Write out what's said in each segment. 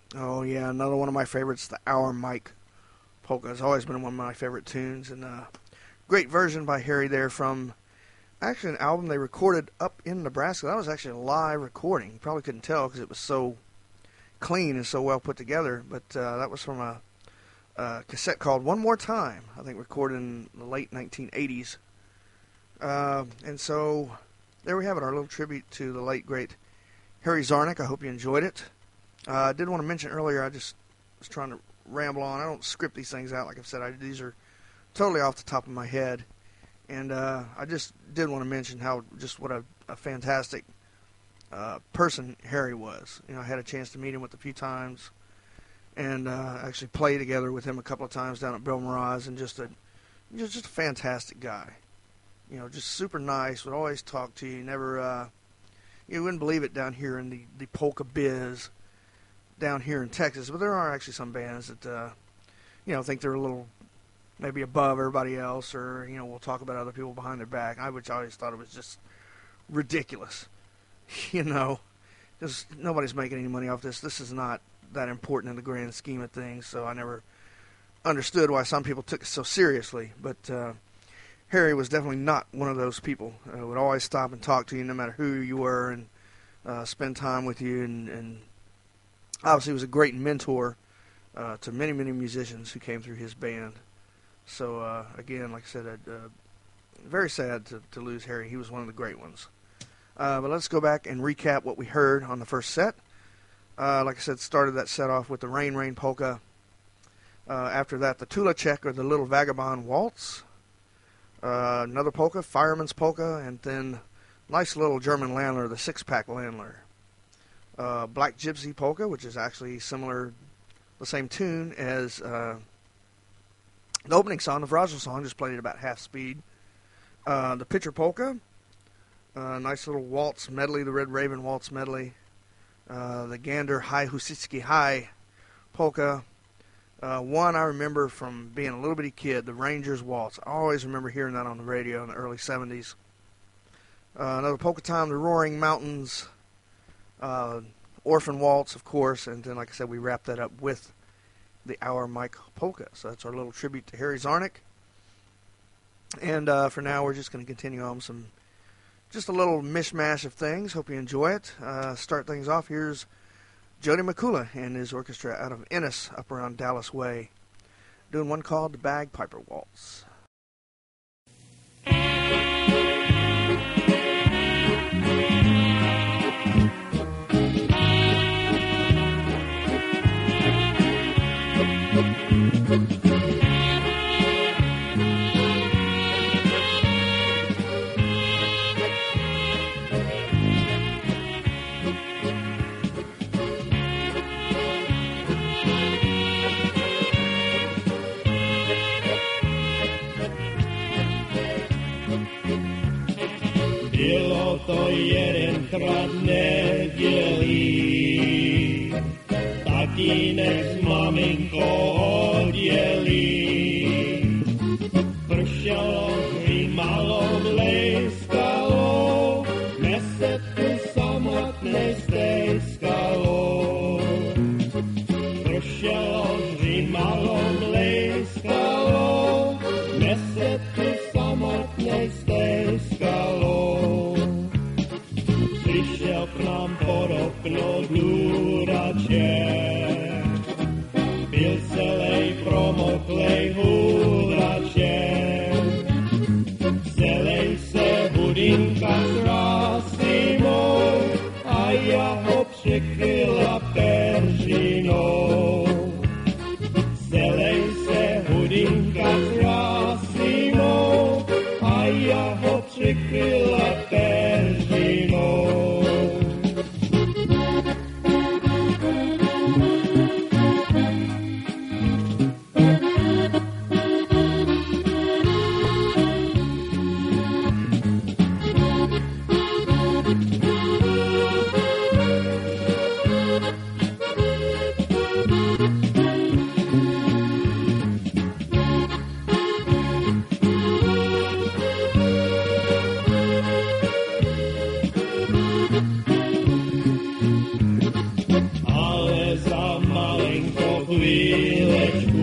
Oh yeah, another one of my favorites, the Our Mike polka. Has always been one of my favorite tunes, and great version by Harry there from actually an album they recorded up in Nebraska. That was actually a live recording. You probably couldn't tell because it was so clean and so well put together, but that was from a cassette called One More Time, I think recorded in the late 1980s. And so there we have it, our little tribute to the late, great Harry Zarnik. I hope you enjoyed it. I did want to mention earlier, I just was trying to ramble on. I don't script these things out, like I've said. These are totally off the top of my head. And I just did want to mention what a fantastic person Harry was. You know, I had a chance to meet him with a few times, and actually play together with him a couple of times down at Bill Mirage, and just a fantastic guy. You know, just super nice. Would always talk to you. Never, you wouldn't believe it down here in the polka biz down here in Texas. But there are actually some bands that think they're a little maybe above everybody else, or we'll talk about other people behind their back. Which I always thought it was just ridiculous. Because nobody's making any money off this. This is not that important in the grand scheme of things. So I never understood why some people took it so seriously. But Harry was definitely not one of those people. Would always stop and talk to you no matter who you were, and spend time with you. And obviously was a great mentor to many, many musicians who came through his band. So, again, like I said, very sad to lose Harry. He was one of the great ones. But let's go back and recap what we heard on the first set. Like I said, started that set off with the Rain Rain Polka. After that, the Tulacek, or the Little Vagabond Waltz. Another polka, Fireman's Polka, and then nice little German Landler, the Six-Pack Landler. Black Gypsy Polka, which is actually similar, the same tune as the opening song, the Vrajel song, just played at about half speed. The Pitcher Polka, nice little waltz medley, the Red Raven Waltz medley. The Gander High Husitsky High Polka. One I remember from being a little bitty kid, the Rangers Waltz. I always remember hearing that on the radio in the early 70s. Another polka time, the Roaring Mountains. Orphan Waltz, of course. And then, like I said, we wrapped that up with the Our Mike Polka. So that's our little tribute to Harry Zarnik. And for now, we're just going to continue on just a little mishmash of things. Hope you enjoy it. Start things off. Here's Jody McCullough and his orchestra out of Ennis, up around Dallas Way, doing one called the Bagpiper Waltz. Bylo to jedenkrát nedělí, tatínek s maminkou odjeli. Pršelo, hřímalo, blejskalo, nese tu samotnej stejskalo. Pršelo, hřímalo, blejskalo, nese tu samotnej stejskalo. Přišel k nám podoknout důraček, byl celej promoklej hůraček. Celej se hudinka zrásný můj a já ho přikryla peržinou. Celej se hudinka zrásný můj a já ho přikryla peržinou. chvílečku.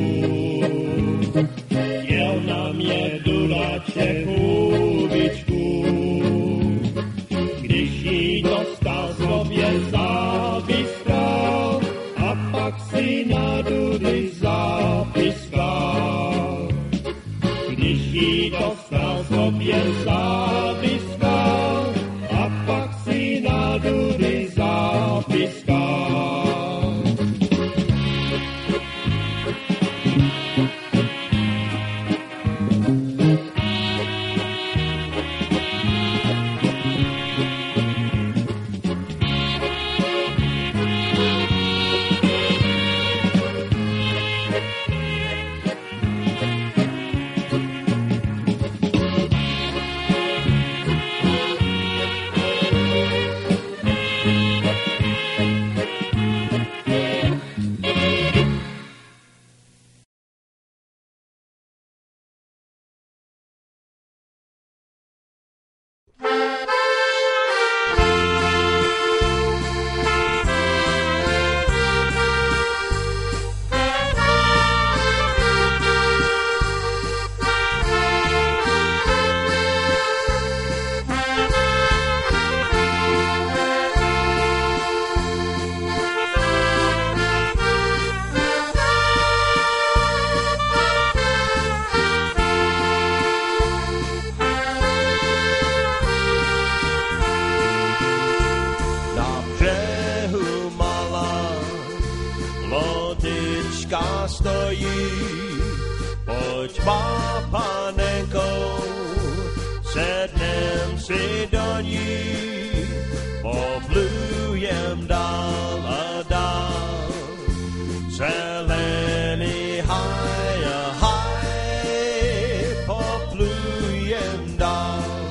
Jel na mě dudaček hůbičku, když jí dostal sobě zápiskal a pak si na dudy zapiskal. Když jí dostal sobě zápiskal a pak si na dudy zapiskal. Stojí, pojď má panenkou, sednem si do ní, poplujem dál a dál. Zelený haj a haj, poplujem dál.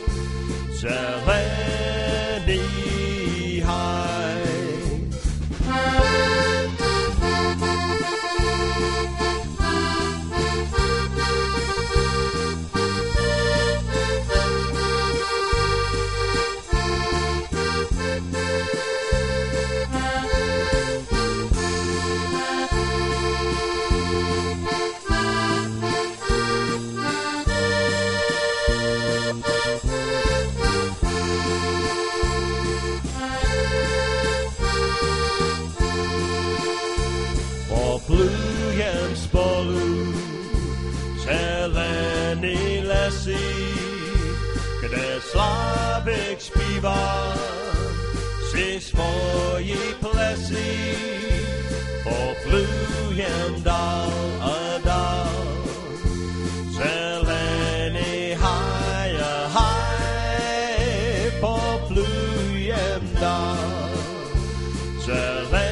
Zelený haj. Poplujem spolu zelený lesy, kde Slávek zpívá si svoji plesy. Poplujem dál a dál, zelený haj a haj, poplujem dál, zelený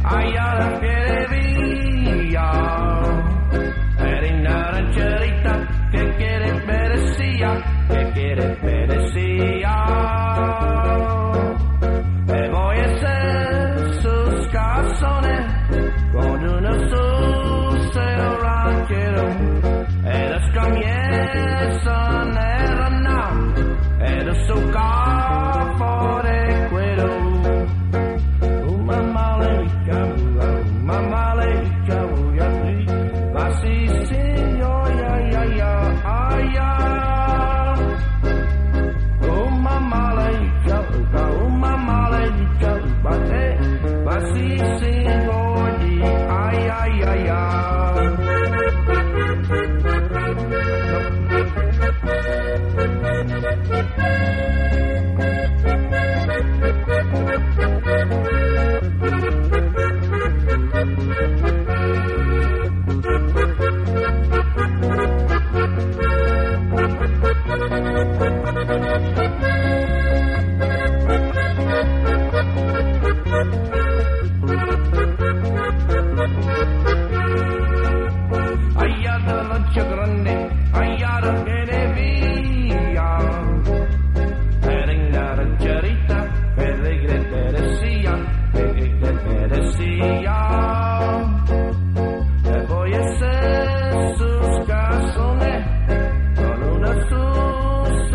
allá la quiere via. Era una cerita que quiere merecía, que quiere merecía. E voy a hacer sus calzones con unos sucesos rancheros. E los comienzan a ranar, e los su capo de cuero. Mamma le dica, ma sì signor, ya, ya. Oh mamma le dica, ma sì signor, ya. Allá de la noche grande, allá de viene via. Era una rancherita, que merecía. E voy a hacer sus calzones con una sus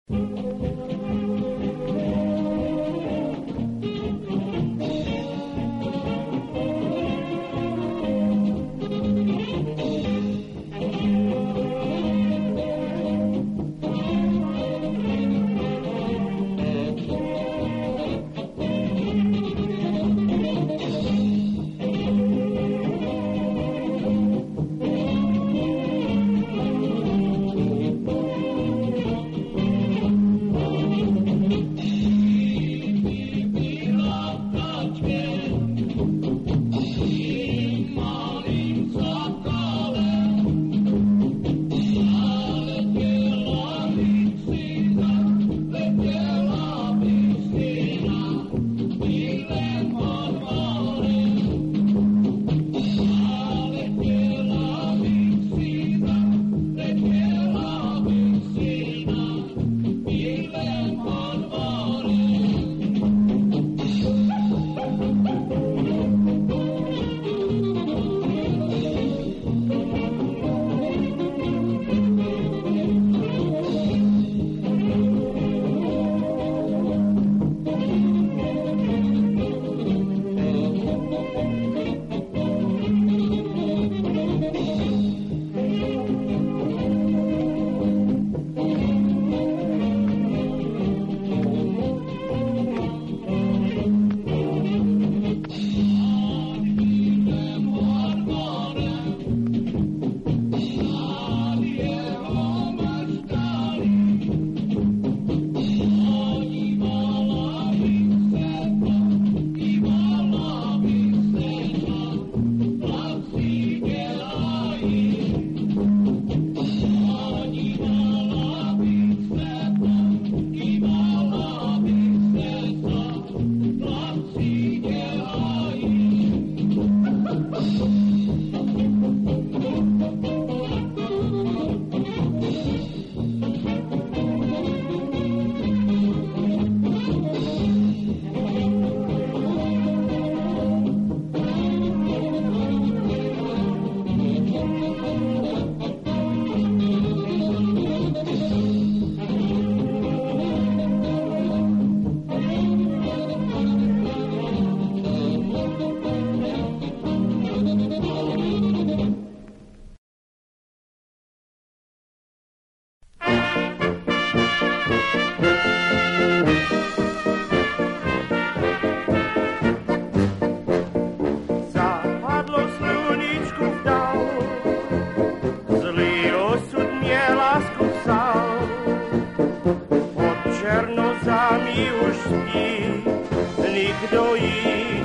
nikdo jí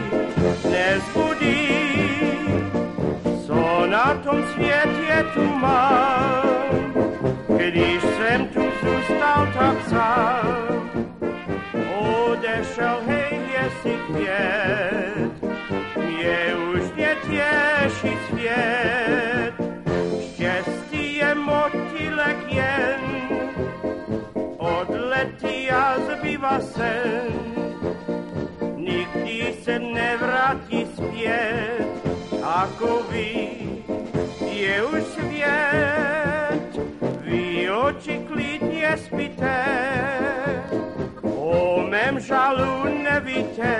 nezbudí. Co na tom světě tu mám, když jsem tu zůstal tak sám. Odešel, hej, jestli květ, mě už netěší svět. Štěstí je motýlek jen, odletí a zbývá sen. Nikdy se nevrátí zpět, ako ví, je už svět. Vy oči klidně spíte, o mém žalu nevíte,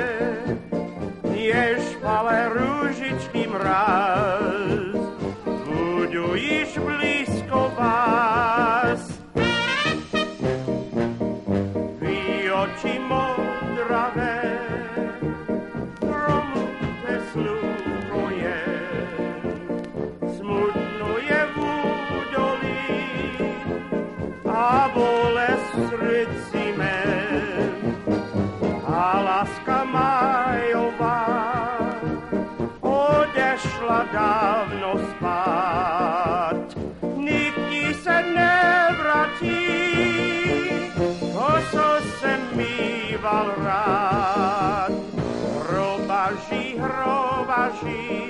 je špalé růžičky mráz, budu již blízko vás. Vy oči modravé, promluvte slůvko jen, smutno je v údolí a bolest v srdci mém. A láska majová odešla dávno spát, nikdy se nevrátí, to, co jsem mýval rád. Hrobaží,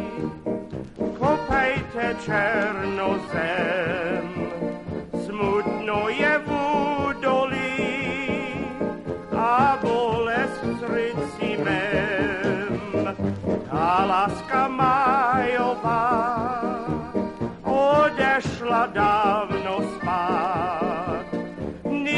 kopejte černozem, smutno je v údolí a bolest v srdci mém. Ta láska majová odešla dávno spát,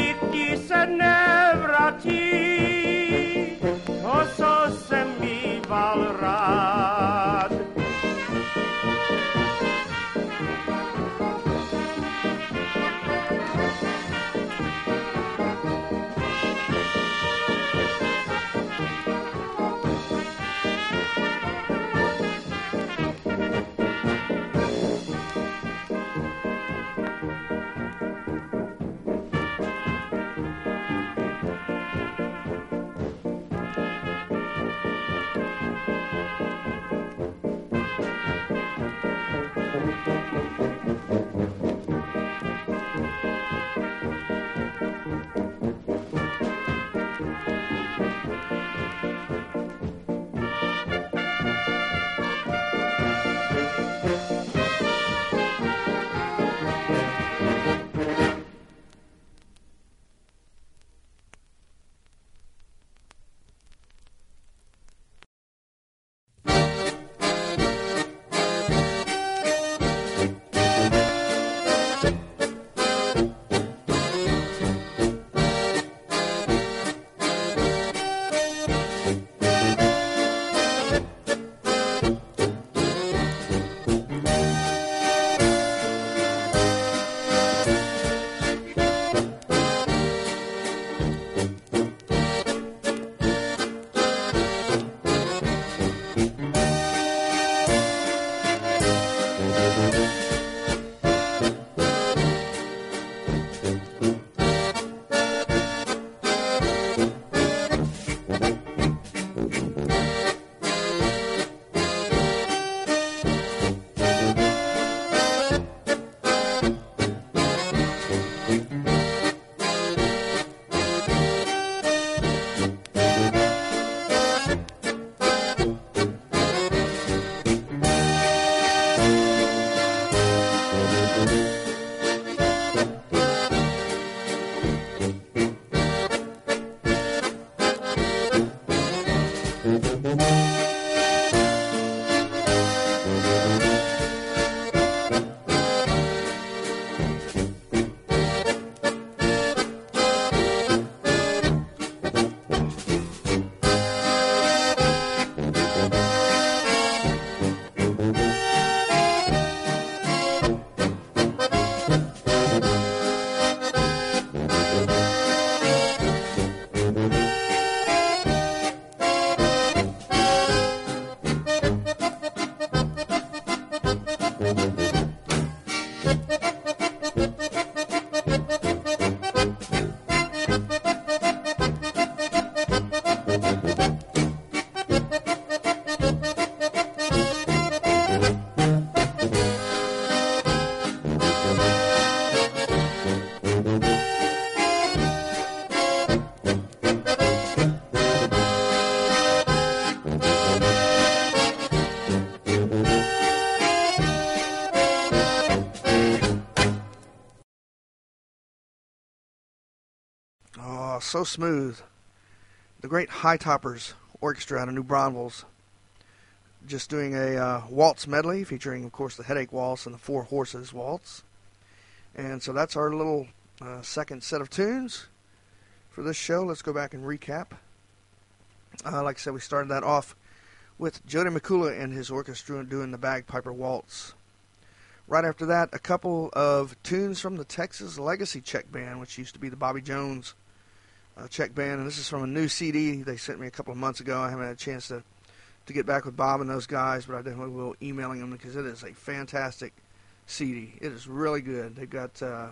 Oh, so smooth. The great High Toppers Orchestra out of New Braunfels. Just doing a waltz medley featuring, of course, the Headache Waltz and the Four Horses Waltz. And so that's our little second set of tunes for this show. Let's go back and recap. Like I said, we started that off with Jody McCullough and his orchestra doing the Bagpiper Waltz. Right after that, a couple of tunes from the Texas Legacy Czech Band, which used to be the Bobby Jones Czech Band. And this is from a new CD they sent me a couple of months ago. I haven't had a chance to get back with Bob and those guys, but I definitely will emailing them because it is a fantastic CD. It is really good. They've got Joe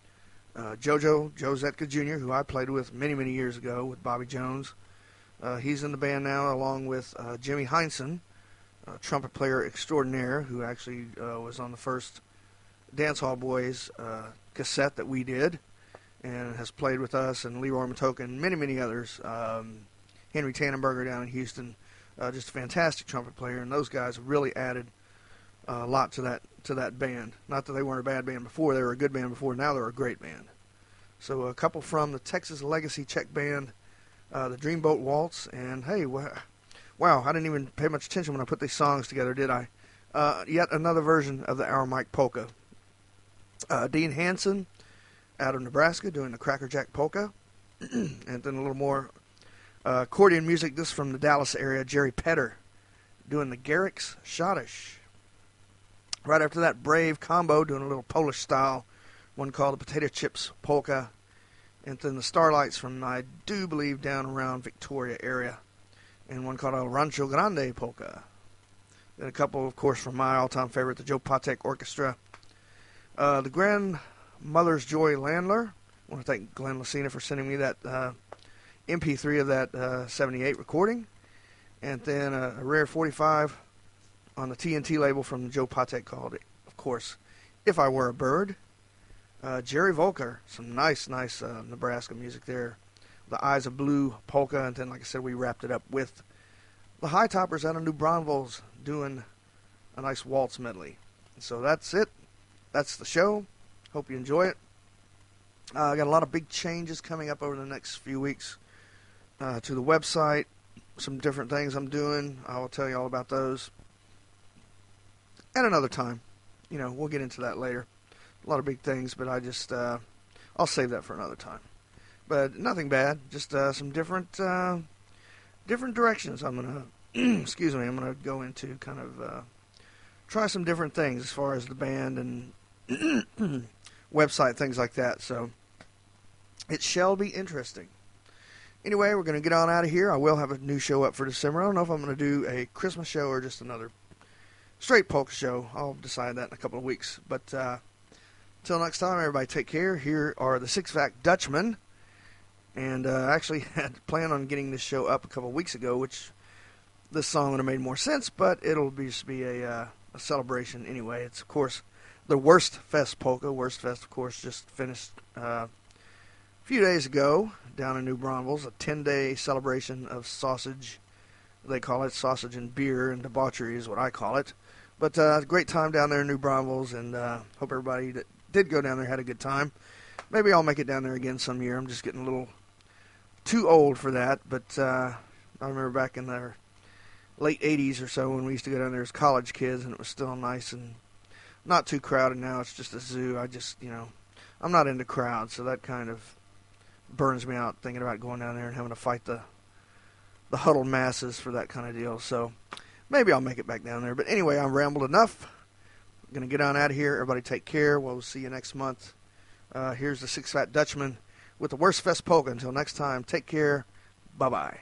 Zetka Jr., who I played with many, many years ago with Bobby Jones. He's in the band now along with Jimmy Heinsohn, trumpet player extraordinaire, who actually was on the first Dance Hall Boys cassette that we did and has played with us, and Leroy Matoka and many, many others. Henry Tannenberger down in Houston, just a fantastic trumpet player, and those guys have really added a lot to that band. Not that they weren't a bad band before, they were a good band before, now they're a great band. So a couple from the Texas Legacy Czech Band, the Dreamboat Waltz, and hey, wow, I didn't even pay much attention when I put these songs together, did I? Yet another version of the Our Mike Polka. Dean Hansen out of Nebraska doing the Crackerjack Polka, and then a little more accordion music, this from the Dallas area, Jerry Petter doing the Garrick's Schottish. Right after that, Brave Combo doing a little Polish style, one called the Potato Chips Polka, and then the Starlights from, I do believe, down around Victoria area, and one called El Rancho Grande Polka. Then a couple, of course, from my all-time favorite, the Joe Patek Orchestra. The Grandmother's Joy Landler. I want to thank Glenn Lucina for sending me that MP3 of that 78 recording. And then a rare 45 on the TNT label from the Joe Patek called, of course, If I Were a Bird. Jerry Volker, some nice Nebraska music there. The Eyes of Blue Polka, and then, like I said, we wrapped it up with the High Toppers out of New Braunfels doing a nice waltz medley. So that's it. That's the show. Hope you enjoy it. I got a lot of big changes coming up over the next few weeks to the website. Some different things I'm doing. I will tell you all about those at another time. We'll get into that later. A lot of big things, but I just I'll save that for another time. But nothing bad. Just some different directions. I'm gonna excuse me. I'm gonna go into kind of try some different things as far as the band and website, things like that. So it shall be interesting. Anyway, we're going to get on out of here. I will have a new show up for December. I don't know if I'm going to do a Christmas show or just another straight polka show. I'll decide that in a couple of weeks. But until next time, everybody take care. Here are the Six Vac Dutchmen. And I actually had planned on getting this show up a couple of weeks ago, which this song would have made more sense, but it'll just be a celebration anyway. It's, of course, the Worst Fest polka. Worst Fest, of course, just finished a few days ago down in New Braunfels, a 10-day celebration of sausage. They call it sausage and beer, and debauchery is what I call it. But a great time down there in New Braunfels, and hope everybody that did go down there had a good time. Maybe I'll make it down there again some year. I'm just getting a little too old for that, but I remember back in the late 80s or so when we used to go down there as college kids, and it was still nice and not too crowded. Now it's just a zoo. I just, I'm not into crowds, so that kind of burns me out thinking about going down there and having to fight the huddled masses for that kind of deal. So maybe I'll make it back down there. But anyway, I've rambled enough. I'm going to get on out of here. Everybody take care. We'll see you next month. Here's the Six Fat Dutchman with the Worst Fest polka. Until next time, take care. Bye-bye.